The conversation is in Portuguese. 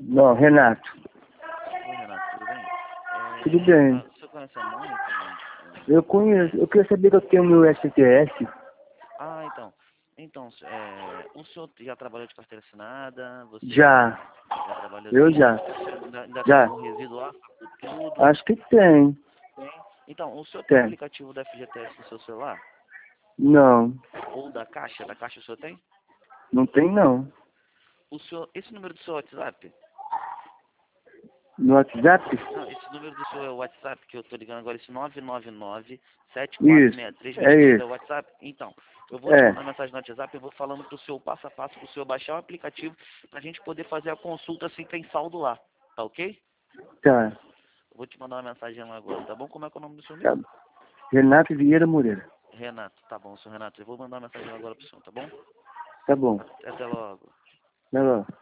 Não, Renato. Oi, Renato, tudo bem? Tudo bem. Você conhece a Mônica? Eu conheço. Eu queria saber que eu tenho meu STS. Ah, então. Então, o senhor já trabalhou de carteira assinada? Você Já. já trabalhou Eu assim? já. Você ainda tem Já. algum resíduo lá? Tudo? Acho que tem. Tem. Então, o senhor tem o Tem. aplicativo da FGTS no seu celular? Não. Ou da Caixa? Da Caixa o senhor tem? Não tem, não. Esse número do seu WhatsApp? No WhatsApp? Não, esse número do seu WhatsApp que eu tô ligando agora, esse Isso. 999-746323 É é o isso. WhatsApp? Então, eu vou te É. mandar mensagem no WhatsApp, eu vou falando pro seu passo a passo, pro senhor baixar o aplicativo, pra gente poder fazer a consulta assim, tem saldo lá, tá ok? Tá. Eu vou te mandar uma mensagem lá agora, tá bom? Como é que é o nome do senhor Tá. mesmo? Renato Vieira Moreira. Renato, tá bom, senhor Renato, eu vou mandar uma mensagem lá agora pro senhor, tá bom? Tá bom. Até logo. Vai lá.